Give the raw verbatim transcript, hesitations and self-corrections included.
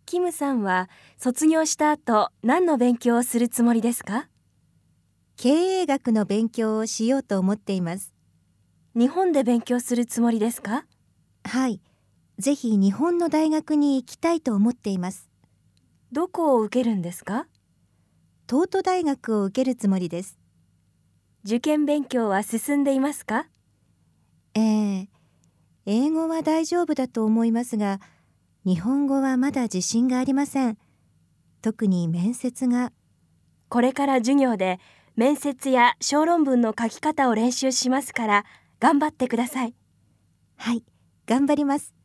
キムさんは卒業した後、何の勉強をするつもりですか？ 経営学の勉強をしようと思っています。 日本で勉強するつもりですか？ はい、ぜひ日本の大学に行きたいと思っています。 どこを受けるんですか？ 東都大学を受けるつもりです。 受験勉強は進んでいますか？ ええ、英語は大丈夫だと思いますが、日本語はまだ自信がありません。特に面接が。 これから授業で面接や小論文の書き方を練習しますから、頑張ってください。 はい、頑張ります。